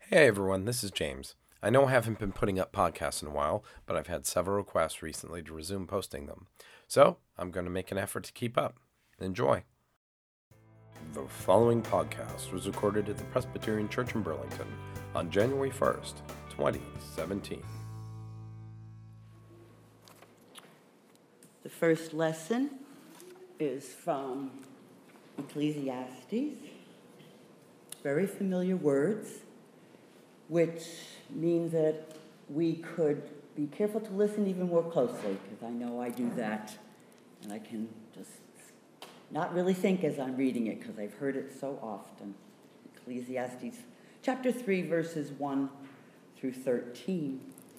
Hey everyone, this is James. I know I haven't been putting up podcasts in a while, but I've had several requests recently to resume posting them. So I'm going to make an effort to keep up. Enjoy. The following podcast was recorded at the Presbyterian Church in Burlington on January 1st, 2017. The first lesson is from Ecclesiastes. Very familiar words, which means that we could be careful to listen even more closely, because I know I do that, and I can just not really think as I'm reading it, because I've heard it so often. Ecclesiastes chapter 3, verses 1 through 13.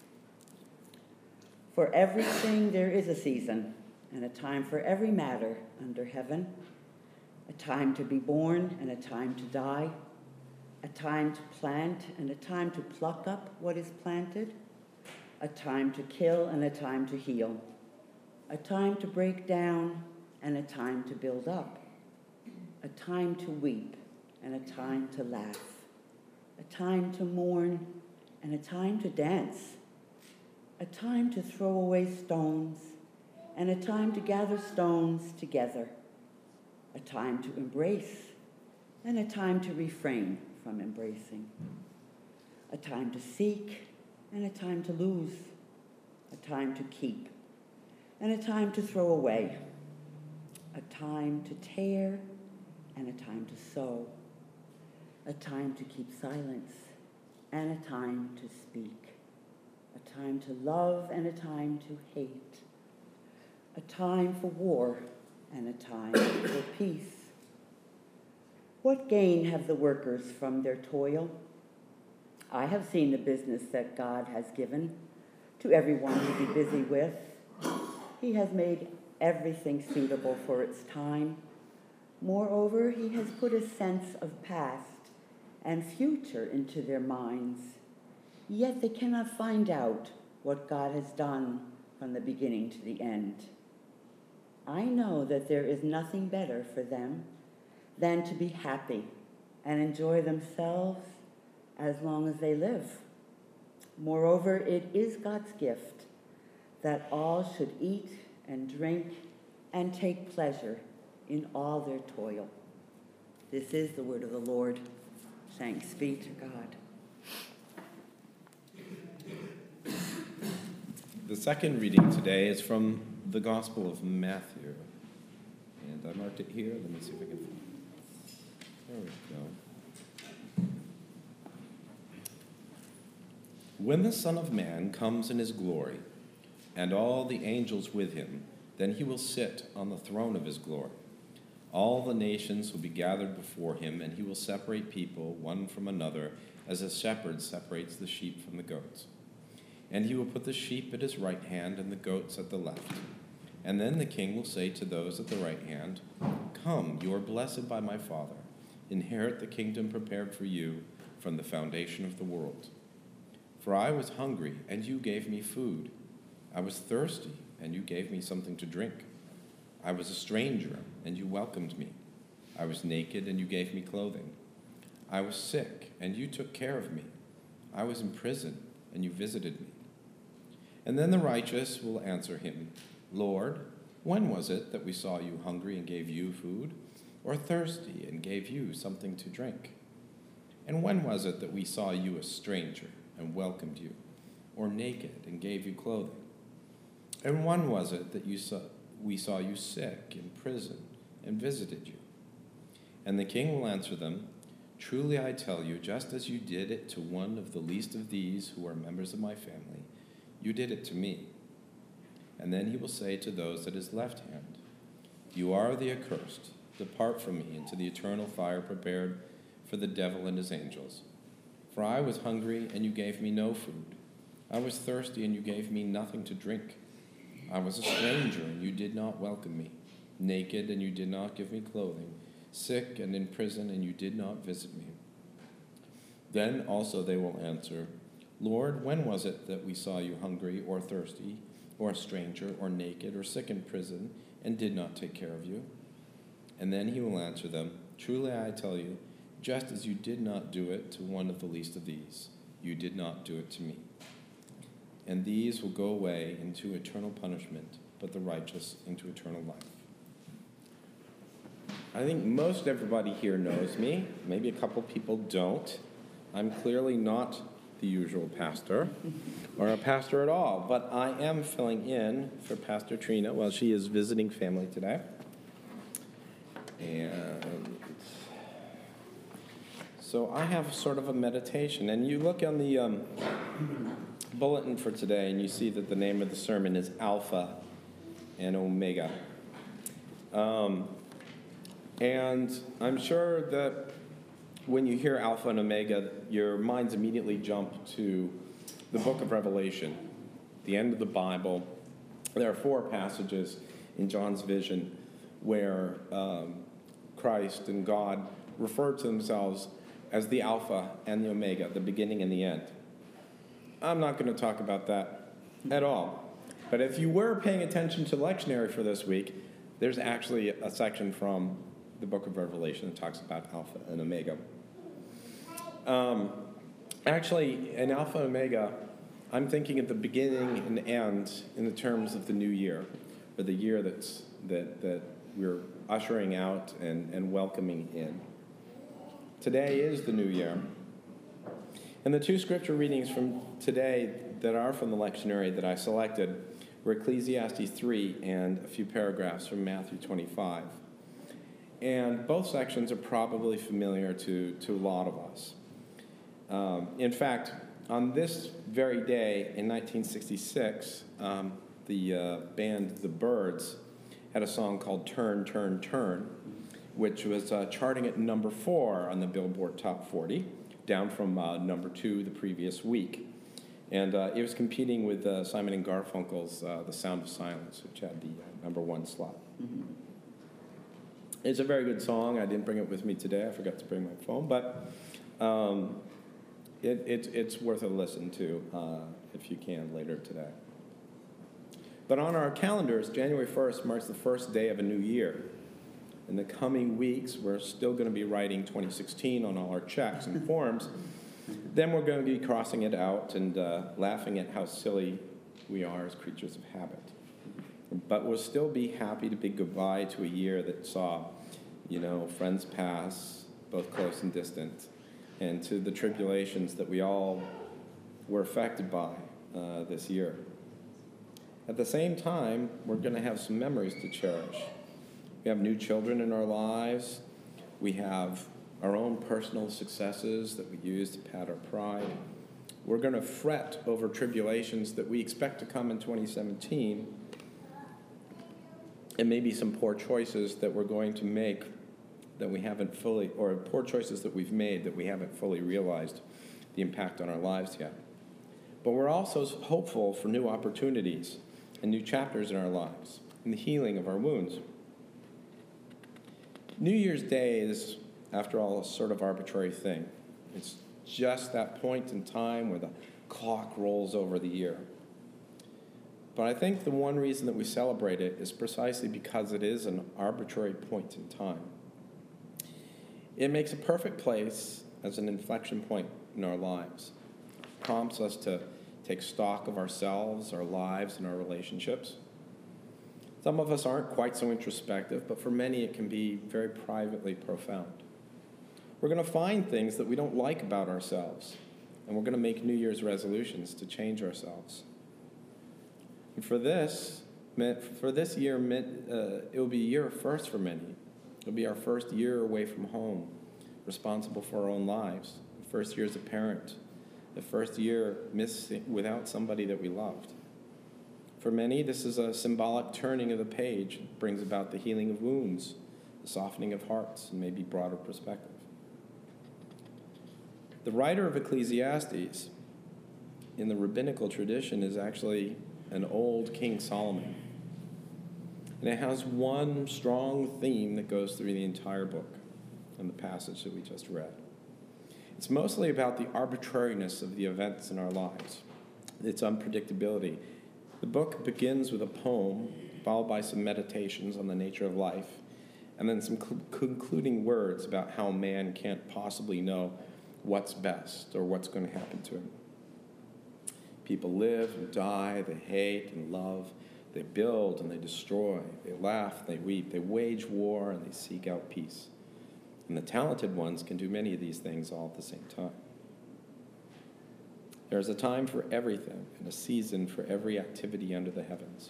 For everything there is a season, and a time for every matter under heaven, a time to be born and a time to die, a time to plant and a time to pluck up what is planted, a time to kill and a time to heal, a time to break down and a time to build up, a time to weep and a time to laugh, a time to mourn and a time to dance, a time to throw away stones and a time to gather stones together, a time to embrace and a time to refrain from embracing, a time to seek and a time to lose, a time to keep and a time to throw away, a time to tear and a time to sow, a time to keep silence and a time to speak, a time to love and a time to hate, a time for war and a time for peace. What gain have the workers from their toil? I have seen the business that God has given to everyone to be busy with. He has made everything suitable for its time. Moreover, he has put a sense of past and future into their minds. Yet they cannot find out what God has done from the beginning to the end. I know that there is nothing better for them than to be happy and enjoy themselves as long as they live. Moreover, it is God's gift that all should eat and drink and take pleasure in all their toil. This is the word of the Lord. Thanks be to God. The second reading today is from the Gospel of Matthew. And I marked it here. Let me see if I can find it. There we go. When the Son of Man comes in his glory, and all the angels with him, then he will sit on the throne of his glory. All the nations will be gathered before him, and he will separate people one from another, as a shepherd separates the sheep from the goats. And he will put the sheep at his right hand and the goats at the left. And then the king will say to those at the right hand, "Come, you are blessed by my Father. Inherit the kingdom prepared for you from the foundation of the world. For I was hungry, and you gave me food. I was thirsty, and you gave me something to drink. I was a stranger, and you welcomed me. I was naked, and you gave me clothing. I was sick, and you took care of me. I was in prison, and you visited me." And then the righteous will answer him, "Lord, when was it that we saw you hungry and gave you food, or thirsty and gave you something to drink? And when was it that we saw you a stranger and welcomed you, or naked and gave you clothing? And when was it that we saw you sick in prison and visited you?" And the king will answer them, "Truly I tell you, just as you did it to one of the least of these who are members of my family, you did it to me." And then he will say to those at his left hand, "You are the accursed. Depart from me into the eternal fire prepared for the devil and his angels. For I was hungry, and you gave me no food. I was thirsty, and you gave me nothing to drink. I was a stranger, and you did not welcome me. Naked, and you did not give me clothing. Sick and in prison, and you did not visit me." Then also they will answer, "Lord, when was it that we saw you hungry or thirsty, or a stranger, or naked, or sick in prison, and did not take care of you?" And then he will answer them, "Truly I tell you, just as you did not do it to one of the least of these, you did not do it to me. And these will go away into eternal punishment, but the righteous into eternal life. I think most everybody here knows me. Maybe a couple people don't. I'm clearly not the usual pastor, or a pastor at all, but I am filling in for Pastor Trina while she is visiting family today. And so I have sort of a meditation, and you look on the bulletin for today, and you see that the name of the sermon is Alpha and Omega. And I'm sure that when you hear Alpha and Omega, your minds immediately jump to the book of Revelation, the end of the Bible. There are 4 passages in John's vision where Christ and God refer to themselves as the Alpha and the Omega, the beginning and the end. I'm not going to talk about that at all. But if you were paying attention to the lectionary for this week, there's actually a section from the book of Revelation that talks about Alpha and Omega. Actually, in Alpha and Omega, I'm thinking of the beginning and the end in the terms of the new year, or the year that we're ushering out and welcoming in. Today is the new year. And the 2 scripture readings from today that are from the lectionary that I selected were Ecclesiastes 3 and a few paragraphs from Matthew 25. And both sections are probably familiar to a lot of us. In fact, on this very day in 1966, the band The Byrds had a song called Turn, Turn, Turn, which was charting at number 4 on the Billboard Top 40, down from number 2 the previous week. And it was competing with Simon & Garfunkel's The Sound of Silence, which had the number 1 slot. Mm-hmm. It's a very good song. I didn't bring it with me today. I forgot to bring my phone, but it's worth a listen to if you can later today. But on our calendars, January 1st marks the first day of a new year. In the coming weeks, we're still going to be writing 2016 on all our checks and forms. Then we're going to be crossing it out and laughing at how silly we are as creatures of habit. But we'll still be happy to bid goodbye to a year that saw, friends pass, both close and distant, and to the tribulations that we all were affected by this year. At the same time, we're going to have some memories to cherish. We have new children in our lives. We have our own personal successes that we use to pat our pride. We're going to fret over tribulations that we expect to come in 2017, and maybe some poor choices that we're going to make that we haven't fully, or poor choices that we've made that we haven't fully realized the impact on our lives yet. But we're also hopeful for new opportunities and new chapters in our lives and the healing of our wounds. New Year's Day is, after all, a sort of arbitrary thing. It's just that point in time where the clock rolls over the year. But I think the one reason that we celebrate it is precisely because it is an arbitrary point in time. It makes a perfect place as an inflection point in our lives. It prompts us to take stock of ourselves, our lives, and our relationships. Some of us aren't quite so introspective, but for many it can be very privately profound. We're going to find things that we don't like about ourselves, and we're going to make New Year's resolutions to change ourselves. And for this year, it will be a year of first for many. It'll be our first year away from home, responsible for our own lives, the first year as a parent, the first year missing without somebody that we loved. For many, this is a symbolic turning of the page. It brings about the healing of wounds, the softening of hearts, and maybe broader perspective. The writer of Ecclesiastes in the rabbinical tradition is actually an old King Solomon. And it has one strong theme that goes through the entire book and the passage that we just read. It's mostly about the arbitrariness of the events in our lives, its unpredictability. The book begins with a poem, followed by some meditations on the nature of life, and then some concluding words about how man can't possibly know what's best or what's going to happen to him. People live and die, they hate and love, they build and they destroy, they laugh and they weep, they wage war and they seek out peace. And the talented ones can do many of these things all at the same time. There is a time for everything and a season for every activity under the heavens.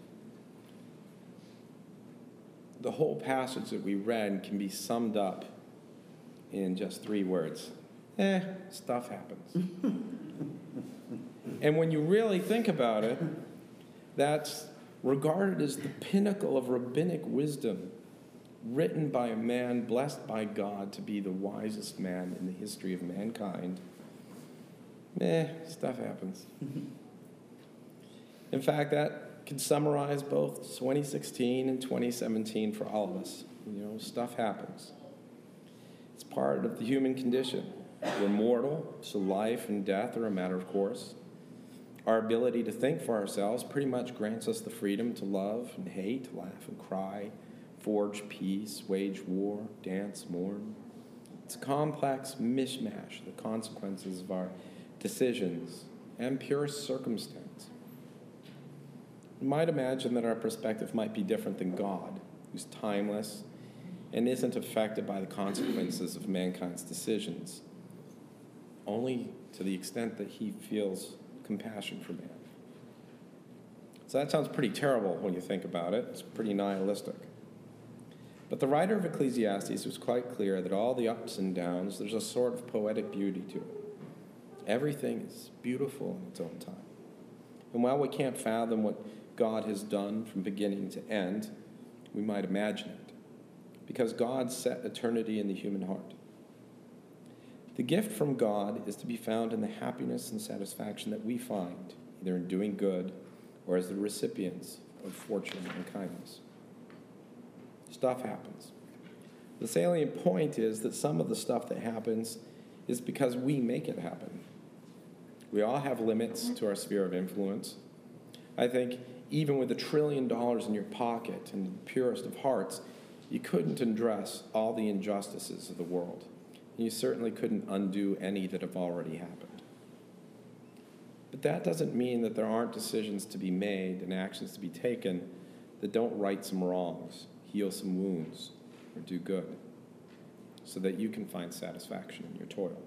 The whole passage that we read can be summed up in just 3 words. Stuff happens. And when you really think about it, that's regarded as the pinnacle of rabbinic wisdom, written by a man blessed by God to be the wisest man in the history of mankind. Stuff happens. In fact, that can summarize both 2016 and 2017 for all of us. Stuff happens. It's part of the human condition. We're mortal, so life and death are a matter of course. Our ability to think for ourselves pretty much grants us the freedom to love and hate, laugh and cry, forge peace, wage war, dance, mourn. It's a complex mishmash of the consequences of our decisions and pure circumstance. You might imagine that our perspective might be different than God, who's timeless and isn't affected by the consequences of mankind's decisions, only to the extent that he feels compassion for man. So that sounds pretty terrible when you think about it. It's pretty nihilistic. But the writer of Ecclesiastes was quite clear that all the ups and downs, there's a sort of poetic beauty to it. Everything is beautiful in its own time. And while we can't fathom what God has done from beginning to end, we might imagine it, because God set eternity in the human heart. The gift from God is to be found in the happiness and satisfaction that we find, either in doing good or as the recipients of fortune and kindness. Stuff happens. The salient point is that some of the stuff that happens is because we make it happen. We all have limits to our sphere of influence. I think even with $1 trillion in your pocket and the purest of hearts, you couldn't address all the injustices of the world. And you certainly couldn't undo any that have already happened. But that doesn't mean that there aren't decisions to be made and actions to be taken that don't right some wrongs, heal some wounds, or do good, so that you can find satisfaction in your toil.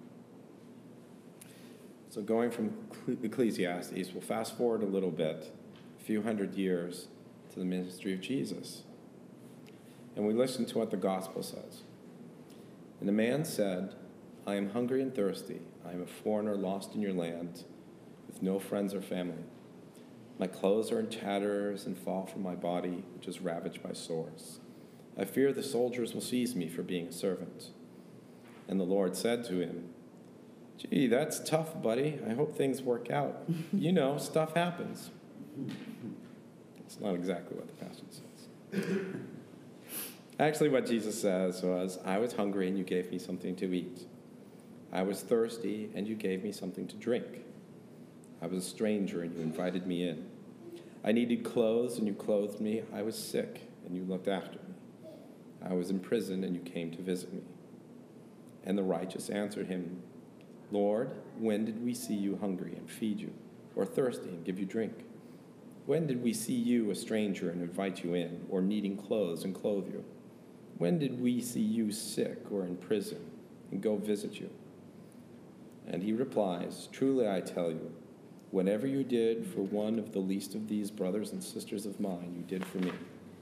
So going from Ecclesiastes, we'll fast forward a little bit, a few hundred years, to the ministry of Jesus. And we listen to what the gospel says. And the man said, I am hungry and thirsty. I am a foreigner lost in your land, with no friends or family. My clothes are in tatters and fall from my body, which is ravaged by sores. I fear the soldiers will seize me for being a servant. And the Lord said to him, Gee, that's tough, buddy. I hope things work out. Stuff happens. That's not exactly what the passage says. Actually, what Jesus says was, I was hungry and you gave me something to eat. I was thirsty and you gave me something to drink. I was a stranger and you invited me in. I needed clothes and you clothed me. I was sick and you looked after me. I was in prison and you came to visit me. And the righteous answered him, Lord, when did we see you hungry and feed you, or thirsty and give you drink? When did we see you a stranger and invite you in, or needing clothes and clothe you? When did we see you sick or in prison and go visit you? And he replies, Truly I tell you, whatever you did for one of the least of these brothers and sisters of mine, you did for me.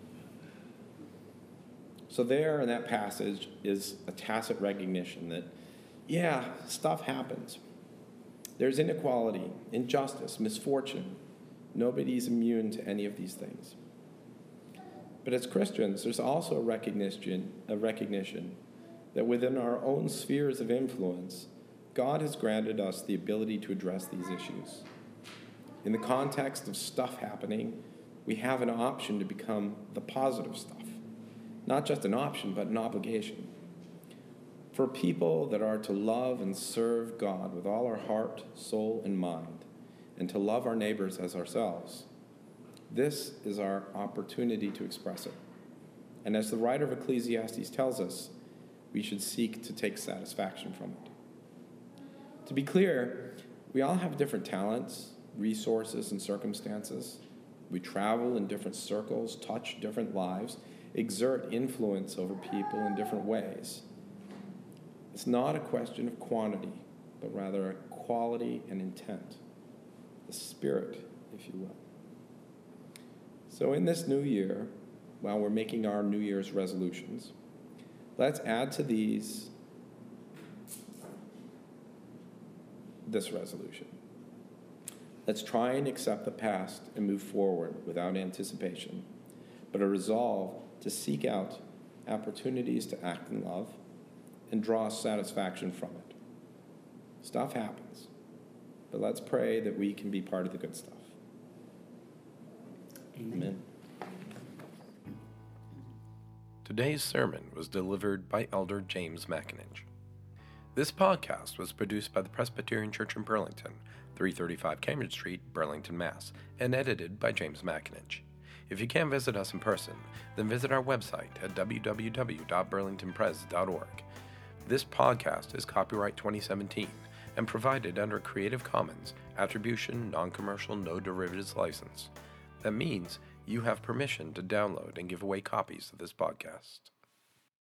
So there in that passage is a tacit recognition that, stuff happens. There's inequality, injustice, misfortune. Nobody's immune to any of these things. But as Christians, there's also a recognition that within our own spheres of influence, God has granted us the ability to address these issues. In the context of stuff happening, we have an option to become the positive stuff. Not just an option, but an obligation. For people that are to love and serve God with all our heart, soul, and mind, and to love our neighbors as ourselves, this is our opportunity to express it. And as the writer of Ecclesiastes tells us, we should seek to take satisfaction from it. To be clear, we all have different talents, resources, and circumstances. We travel in different circles, touch different lives, exert influence over people in different ways. It's not a question of quantity, but rather a quality and intent, the spirit, if you will. So in this new year, while we're making our New Year's resolutions, let's add to this resolution. Let's try and accept the past and move forward without anticipation, but a resolve to seek out opportunities to act in love and draw satisfaction from it. Stuff happens, but let's pray that we can be part of the good stuff. Amen. Today's sermon was delivered by Elder James McAninch. This podcast was produced by the Presbyterian Church in Burlington, 335 Cambridge Street, Burlington, Mass., and edited by James McAninch. If you can't visit us in person, then visit our website at www.burlingtonpres.org. This podcast is copyright 2017 and provided under Creative Commons Attribution, Non-Commercial, No Derivatives License. That means you have permission to download and give away copies of this podcast.